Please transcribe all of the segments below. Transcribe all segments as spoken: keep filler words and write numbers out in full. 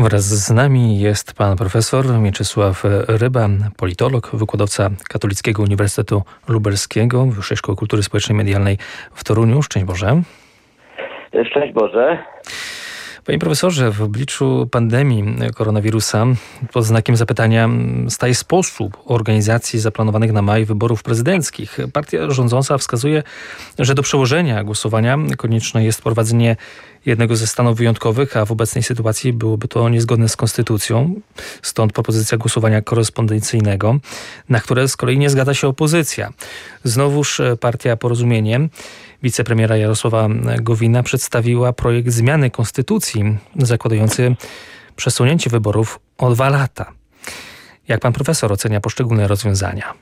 Wraz z nami jest pan profesor Mieczysław Ryba, politolog, wykładowca Katolickiego Uniwersytetu Lubelskiego, Wyższej Szkoły Kultury Społecznej i Medialnej w Toruniu. Szczęść Boże. Szczęść Boże. Panie profesorze, w obliczu pandemii koronawirusa pod znakiem zapytania staje sposób organizacji zaplanowanych na maj wyborów prezydenckich. Partia rządząca wskazuje, że do przełożenia głosowania konieczne jest wprowadzenie jednego ze stanów wyjątkowych, a w obecnej sytuacji byłoby to niezgodne z konstytucją. Stąd propozycja głosowania korespondencyjnego, na które z kolei nie zgadza się opozycja. Znowuż partia Porozumienie wicepremiera Jarosława Gowina przedstawiła projekt zmiany konstytucji zakładający przesunięcie wyborów o dwa lata. Jak pan profesor ocenia poszczególne rozwiązania?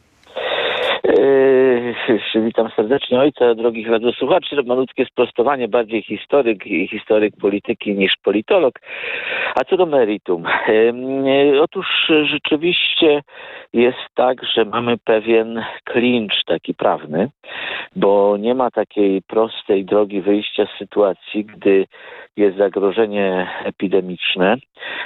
Yy, witam serdecznie ojca, drogich radiosłuchaczy. Malutkie sprostowanie, bardziej historyk i historyk polityki niż politolog. A co do meritum? Yy, otóż rzeczywiście jest tak, że mamy pewien klincz taki prawny, bo nie ma takiej prostej drogi wyjścia z sytuacji, gdy jest zagrożenie epidemiczne,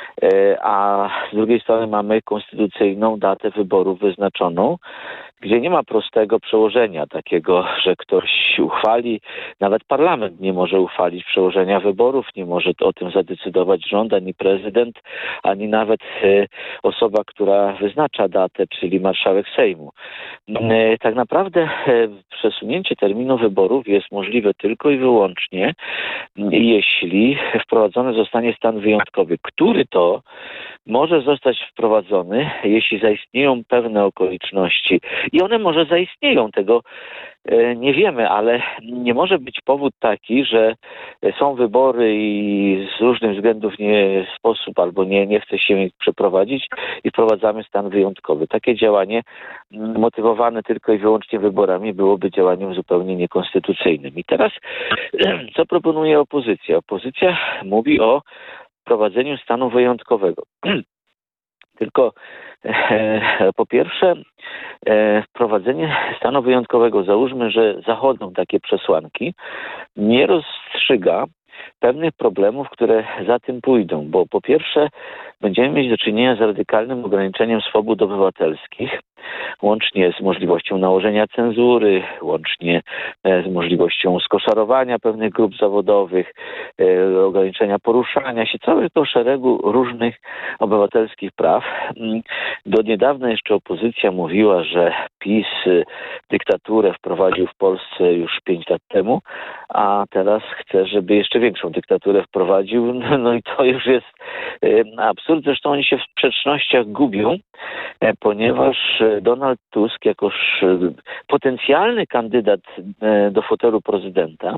a z drugiej strony mamy konstytucyjną datę wyborów wyznaczoną, gdzie nie ma prostego przełożenia takiego, że ktoś uchwali, nawet parlament nie może uchwalić przełożenia wyborów, nie może o tym zadecydować rząd, ani prezydent, ani nawet e, osoba, która wyznacza datę, czyli marszałek Sejmu. E, tak naprawdę e, przesunięcie terminu wyborów jest możliwe tylko i wyłącznie, jeśli wprowadzony zostanie stan wyjątkowy, który to może zostać wprowadzony, jeśli zaistnieją pewne okoliczności. I one może zaistnieją, tego e, nie wiemy, ale nie może być powód taki, że są wybory i z różnych względów nie sposób albo nie, nie chce się ich przeprowadzić i wprowadzamy stan wyjątkowy. Takie działanie motywowane tylko i wyłącznie wyborami byłoby działaniem zupełnie niekonstytucyjnym. I teraz co proponuje opozycja? Opozycja mówi o wprowadzeniu stanu wyjątkowego. Tylko e, po pierwsze e, wprowadzenie stanu wyjątkowego, załóżmy, że zachodzą takie przesłanki, nie rozstrzyga pewnych problemów, które za tym pójdą, bo po pierwsze będziemy mieć do czynienia z radykalnym ograniczeniem swobód obywatelskich, łącznie z możliwością nałożenia cenzury, łącznie z możliwością skoszarowania pewnych grup zawodowych, e, ograniczenia poruszania się, całego szeregu różnych obywatelskich praw. Do niedawna jeszcze opozycja mówiła, że PiS dyktaturę wprowadził w Polsce już pięć lat temu, a teraz chce, żeby jeszcze większą dyktaturę wprowadził. No i to już jest e, absurd. Zresztą oni się w sprzecznościach gubią, e, ponieważ Donald Tusk, jako potencjalny kandydat do fotelu prezydenta,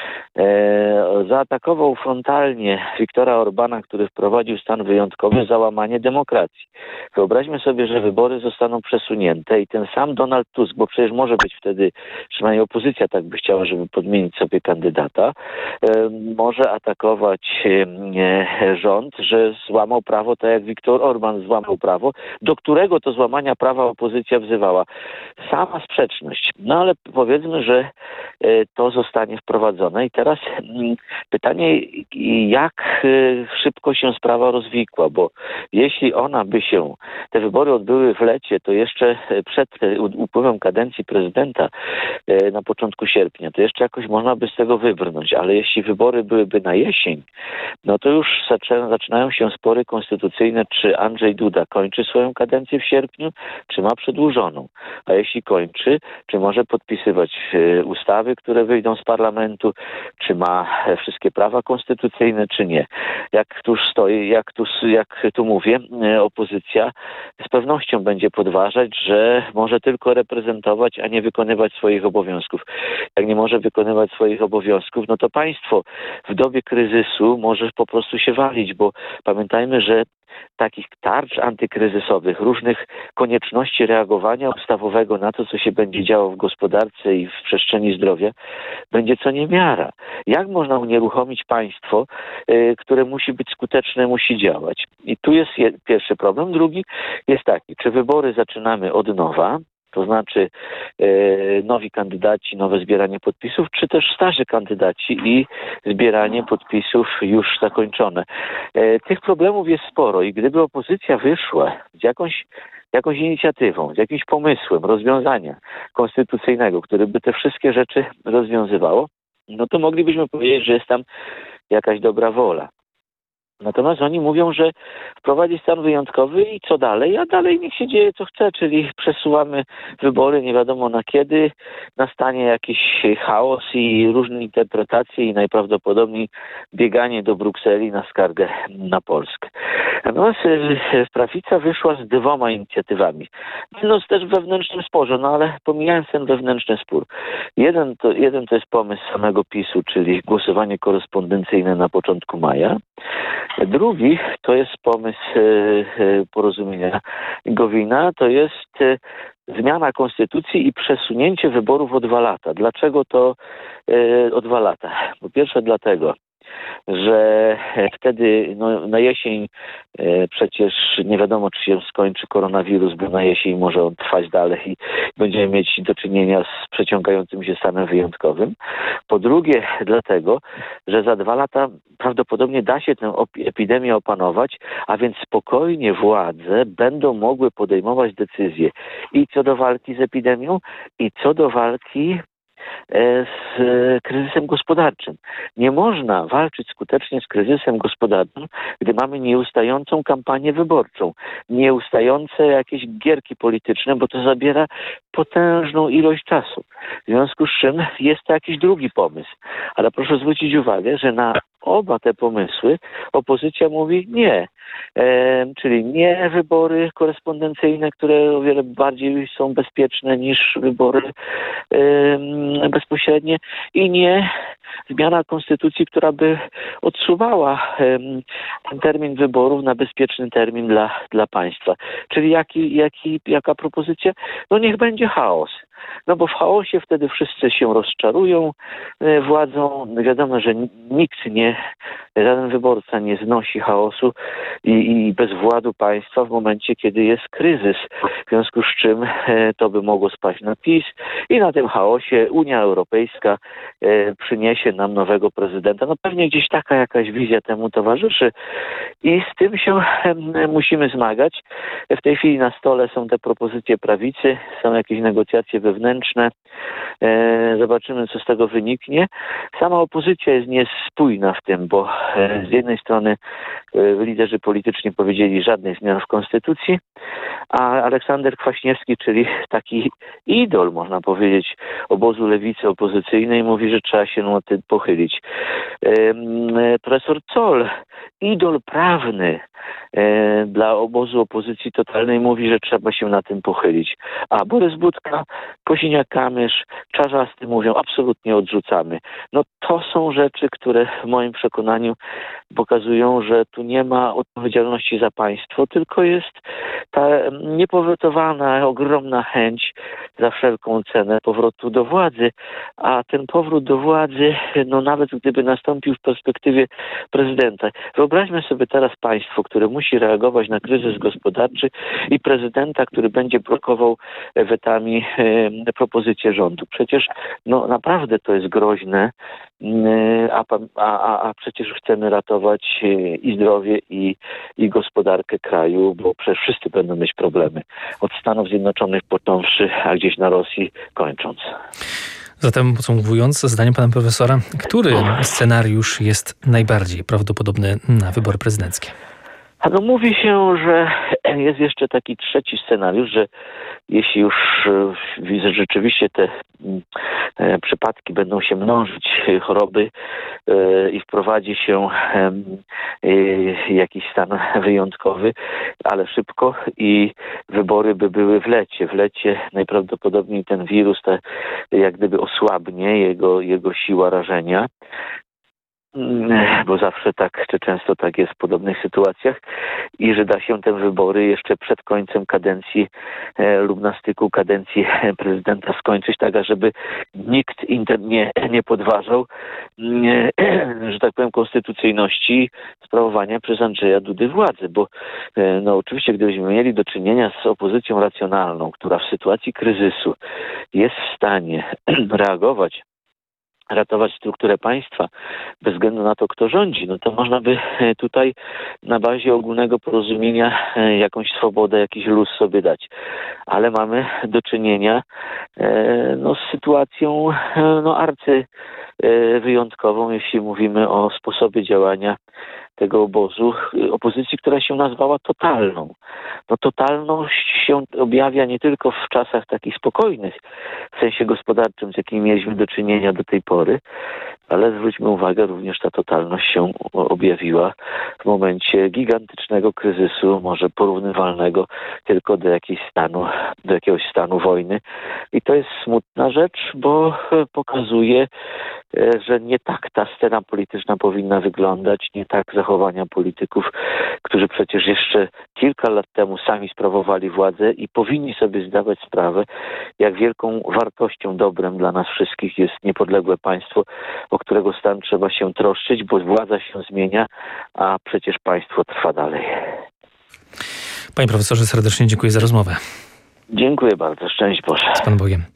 zaatakował frontalnie Viktora Orbana, który wprowadził stan wyjątkowy, za łamanie demokracji. Wyobraźmy sobie, że wybory zostaną przesunięte i ten sam Donald Tusk, bo przecież może być wtedy, przynajmniej opozycja tak by chciała, żeby podmienić sobie kandydata, może atakować rząd, że złamał prawo, tak jak Viktor Orban złamał prawo, do którego to złamania prawa opozycja wzywała. Sama sprzeczność. No ale powiedzmy, że to zostanie wprowadzone. I teraz pytanie, jak szybko się sprawa rozwikła, bo jeśli ona by się, te wybory odbyły w lecie, to jeszcze przed upływem kadencji prezydenta na początku sierpnia, to jeszcze jakoś można by z tego wybrnąć, ale jeśli wybory byłyby na jesień, no to już zaczynają się spory konstytucyjne, czy Andrzej Duda kończy swoją kadencję w sierpniu, czy ma przedłużoną. A jeśli kończy, czy może podpisywać ustawy, które wyjdą z parlamentu, czy ma wszystkie prawa konstytucyjne, czy nie. Jak tu stoi, jak tu, jak tu mówię, opozycja z pewnością będzie podważać, że może tylko reprezentować, a nie wykonywać swoich obowiązków. Jak nie może wykonywać swoich obowiązków, no to państwo w dobie kryzysu może po prostu się walić, bo pamiętajmy, że takich tarcz antykryzysowych, różnych konieczności reagowania ustawowego na to, co się będzie działo w gospodarce i w przestrzeni zdrowia, będzie co niemiara. Jak można unieruchomić państwo, y, które musi być skuteczne, musi działać? I tu jest je, pierwszy problem. Drugi jest taki, czy wybory zaczynamy od nowa, to znaczy e, nowi kandydaci, nowe zbieranie podpisów, czy też starzy kandydaci i zbieranie podpisów już zakończone. E, tych problemów jest sporo i gdyby opozycja wyszła z jakąś jakąś inicjatywą, z jakimś pomysłem rozwiązania konstytucyjnego, które by te wszystkie rzeczy rozwiązywało, no to moglibyśmy powiedzieć, że jest tam jakaś dobra wola. Natomiast oni mówią, że wprowadzi stan wyjątkowy i co dalej? A dalej niech się dzieje co chce, czyli przesuwamy wybory nie wiadomo na kiedy, nastanie jakiś chaos i różne interpretacje i najprawdopodobniej bieganie do Brukseli na skargę na Polskę. Natomiast prawica wyszła z dwoma inicjatywami. Będąc też w wewnętrznym sporze, no ale pomijając ten wewnętrzny spór. Jeden to, jeden to jest pomysł samego PiSu, czyli głosowanie korespondencyjne na początku maja. Drugi to jest pomysł e, e, porozumienia Gowina, to jest e, zmiana konstytucji i przesunięcie wyborów o dwa lata. Dlaczego to e, o dwa lata? Po pierwsze dlatego, że wtedy no, na jesień e, przecież nie wiadomo, czy się skończy koronawirus, bo na jesień może on trwać dalej i będziemy mieć do czynienia z przeciągającym się stanem wyjątkowym. Po drugie dlatego, że za dwa lata prawdopodobnie da się tę epidemię opanować, a więc spokojnie władze będą mogły podejmować decyzje i co do walki z epidemią, i co do walki z kryzysem gospodarczym. Nie można walczyć skutecznie z kryzysem gospodarczym, gdy mamy nieustającą kampanię wyborczą, nieustające jakieś gierki polityczne, bo to zabiera potężną ilość czasu. W związku z czym jest to jakiś drugi pomysł. Ale proszę zwrócić uwagę, że na oba te pomysły opozycja mówi nie. E, czyli nie wybory korespondencyjne, które o wiele bardziej są bezpieczne niż wybory e, bezpośrednie i nie zmiana konstytucji, która by odsuwała e, ten termin wyborów na bezpieczny termin dla, dla państwa. Czyli jaki, jaki, jaka propozycja? No niech będzie chaos. No bo w chaosie wtedy wszyscy się rozczarują e, władzą. Wiadomo, że nikt nie, żaden wyborca nie znosi chaosu i, i bezwładu państwa w momencie, kiedy jest kryzys. W związku z czym e, to by mogło spaść na PiS i na tym chaosie Unia Europejska e, przyniesie nam nowego prezydenta. No pewnie gdzieś taka jakaś wizja temu towarzyszy i z tym się e, musimy zmagać. W tej chwili na stole są te propozycje prawicy, są jakieś negocjacje wewnętrzne. E, zobaczymy, co z tego wyniknie. Sama opozycja jest niespójna w tym, bo e, z jednej strony e, liderzy polityczni powiedzieli żadnych zmian w konstytucji, a Aleksander Kwaśniewski, czyli taki idol, można powiedzieć, obozu lewicy opozycyjnej, mówi, że trzeba się nad tym pochylić. E, profesor Zoll, idol prawny e, dla obozu opozycji totalnej, mówi, że trzeba się na tym pochylić. A Borys Budka, Kosiniak-Kamysz, Czarzasty mówią, absolutnie odrzucamy. No to są rzeczy, które w moim przekonaniu pokazują, że tu nie ma odpowiedzialności za państwo, tylko jest ta niepowetowana, ogromna chęć za wszelką cenę powrotu do władzy, a ten powrót do władzy, no nawet gdyby nastąpił w perspektywie prezydenta. Wyobraźmy sobie teraz państwo, które musi reagować na kryzys gospodarczy i prezydenta, który będzie blokował wetami e, propozycje rządu. Przecież no naprawdę to jest groźne, a, a, a przecież chcemy ratować i zdrowie, i, i gospodarkę kraju, bo przecież wszyscy będą mieć problemy. Od Stanów Zjednoczonych począwszy, a gdzieś na Rosji kończąc. Zatem podsumowując, zdaniem pana profesora, który scenariusz jest najbardziej prawdopodobny na wybory prezydenckie? A no mówi się, że jest jeszcze taki trzeci scenariusz, że jeśli już e, rzeczywiście te e, przypadki będą się mnożyć, choroby e, i wprowadzi się e, e, jakiś stan wyjątkowy, ale szybko i wybory by były w lecie. W lecie najprawdopodobniej ten wirus te, jak gdyby osłabnie, jego, jego siła rażenia. bo zawsze tak, czy często tak jest w podobnych sytuacjach i że da się te wybory jeszcze przed końcem kadencji e, lub na styku kadencji prezydenta skończyć tak, ażeby nikt inter nie, nie podważał, e, że tak powiem, konstytucyjności sprawowania przez Andrzeja Dudy władzy, bo e, no oczywiście gdybyśmy mieli do czynienia z opozycją racjonalną, która w sytuacji kryzysu jest w stanie reagować, ratować strukturę państwa bez względu na to, kto rządzi, no to można by tutaj na bazie ogólnego porozumienia jakąś swobodę, jakiś luz sobie dać. Ale mamy do czynienia no, z sytuacją no, arcy wyjątkową, jeśli mówimy o sposobie działania tego obozu, opozycji, która się nazwała totalną. No totalność się objawia nie tylko w czasach takich spokojnych, w sensie gospodarczym, z jakimi mieliśmy do czynienia do tej pory, ale zwróćmy uwagę, również ta totalność się objawiła w momencie gigantycznego kryzysu, może porównywalnego tylko do jakiegoś stanu, do jakiegoś stanu wojny. I to jest smutna rzecz, bo pokazuje, że nie tak ta scena polityczna powinna wyglądać, nie tak zachowania polityków, którzy przecież jeszcze kilka lat temu sami sprawowali władzę i powinni sobie zdawać sprawę, jak wielką wartością, dobrem dla nas wszystkich jest niepodległe państwo, o którego stan trzeba się troszczyć, bo władza się zmienia, a przecież państwo trwa dalej. Panie profesorze, serdecznie dziękuję za rozmowę. Dziękuję bardzo. Szczęść Boże. Z Panem Bogiem.